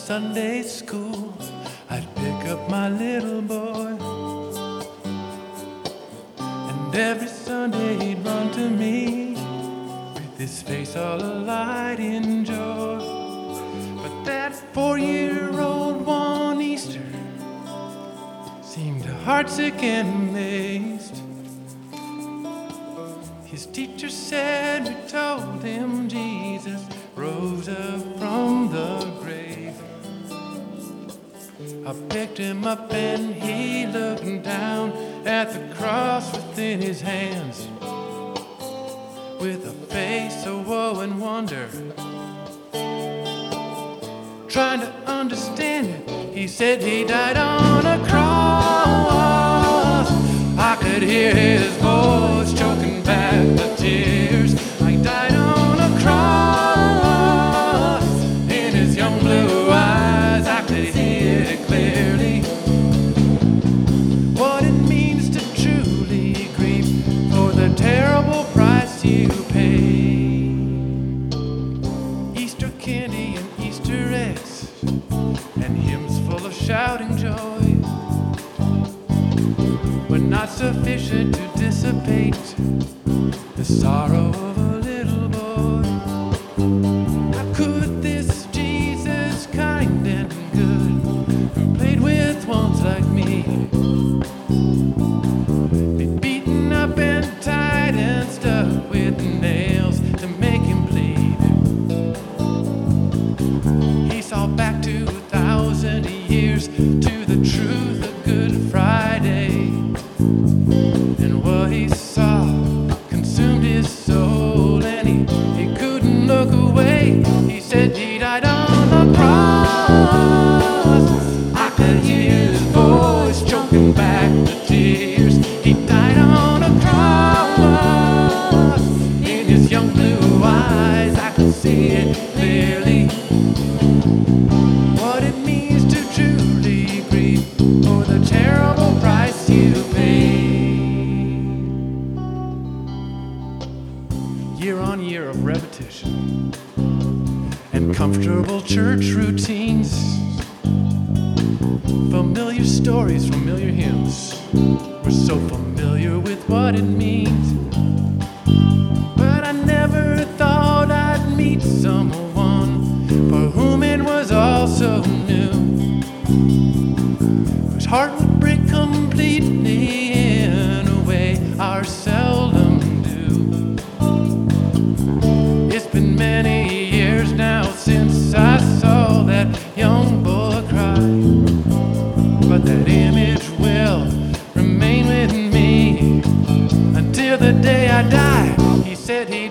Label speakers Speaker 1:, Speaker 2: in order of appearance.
Speaker 1: Sunday school, I'd pick up my little boy, and every Sunday he'd run to me with his face all alight in joy. But that 4-year-old one Easter seemed heartsick and amazed. His teacher said we told him Jesus rose up from the grave. I picked him up and he looked down at the cross within his hands with a face of woe and wonder. Trying to understand it, he said he died on a cross. I could hear his voice choking back the tears. He died on a cross. In his young blue eyes I could hear it clearly, what it means to truly grieve for the terrible price you pay. Easter candy and Easter eggs and hymns full of shouting joy were not sufficient to dissipate the sorrow of a little boy. How could this Jesus, kind and good, who played with ones like me, be beaten up and tied and stuck with nails to make him bleed? He saw back 2,000 years to the truth of Good Friday, and what he saw consumed his soul, and he couldn't look away. He said he died on the cross. I could hear his voice choking back the tears. He died on a cross. In his young blue eyes I could see it clearly, what it means to truly grieve for the terrible price you pay. Year on year of repetition and comfortable church routines, familiar stories, familiar hymns, we're so familiar with what it means. But I never thought I'd meet someone for whom it was all so new, whose heart would break completely in a way ours seldom do. It's been many years now since I saw that young boy cry, but that image will remain with me until the day I die. He said he